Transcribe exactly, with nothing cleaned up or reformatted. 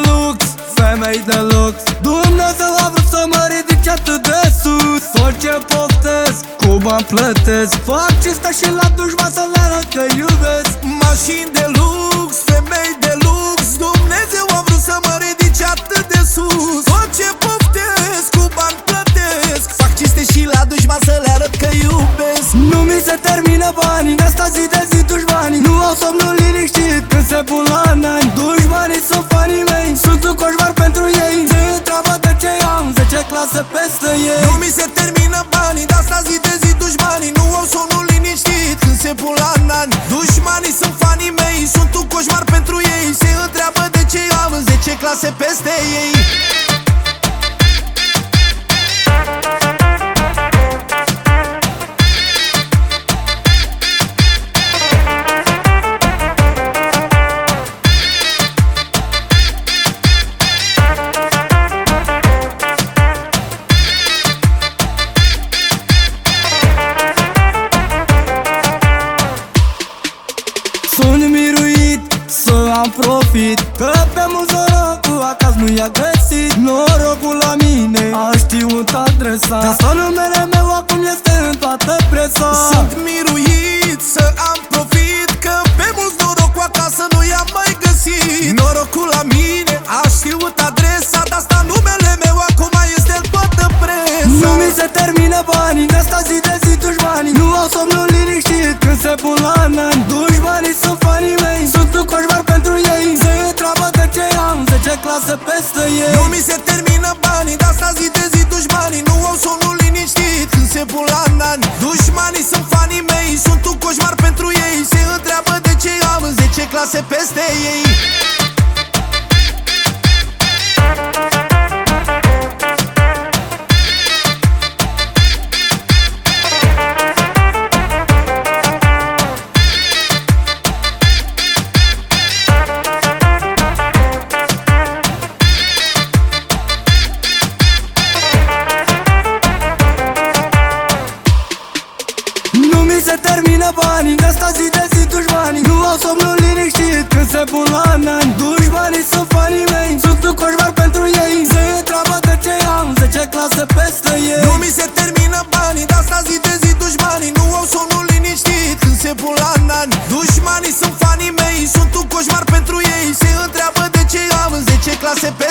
lux, femei de lux. Dumnezeu a vrut să mă ridice atât de sus. Tot ce poftesc, cu bani plătesc. Fac cinste și la dușman să le arăt că iubesc. Mașini de lux, femei de lux. Dumnezeu a vrut să mă ridice atât de sus. Tot ce poftesc, cu bani plătesc. Fac cinste și la dușman să le arăt că iubesc. Nu mi se termină banii, de asta zi de zi dușmanii. Nu au somnul liniștit când se pun la ani. Dușmanii sunt fanii mei, sunt un coșmar pentru ei. Se întreabă de ce am zece clase peste ei. Nu mi se termină banii, de asta zi de zi dușmanii. Nu au somnul liniștit când se pun la ani. Dușmanii sunt fanii mei, sunt un coșmar pentru ei. Se întreabă de ce am zece clase peste ei. Sunt miruit să am profit, că pe mult norocul acasă nu i-a găsit. Norocul la mine a știut adresa, de asta numele meu acum este în toată presa. Sunt miruit să am profit, că pe mult norocul acasă nu i-am mai găsit. Norocul la mine a știut adresa, de asta numele meu acum este în toată presa. Nu mi se termină banii, de asta zi de zi dușmanii. Nu au somnul liniștit când se pun la ani. Dușmanii sunt fanii mei, sunt un coșmar pentru ei. Se întreabă de ce am zece clase peste ei. Nu mi se termină banii, de asta zi de zi dușmanii. Nu au somnul liniștit când se pun la ani. Dușmanii sunt fanii mei, sunt un coșmar pentru ei. Se întreabă de ce am zece clase peste ei. Se termină banii, de asta zi de zi dușmanii. Nu au somnul liniștit când se pun la ani. Dușmanii sunt fanii mei, sunt un coșmar pentru ei. Se întreabă de ce am zece clase peste ei. Nu mi se termină banii, de asta zi de zi dușmanii. Nu au somnul liniștit când se pun la ani. Dușmanii sunt fanii mei, sunt un coșmar pentru ei. Se întreabă de ce am zece clase peste ei.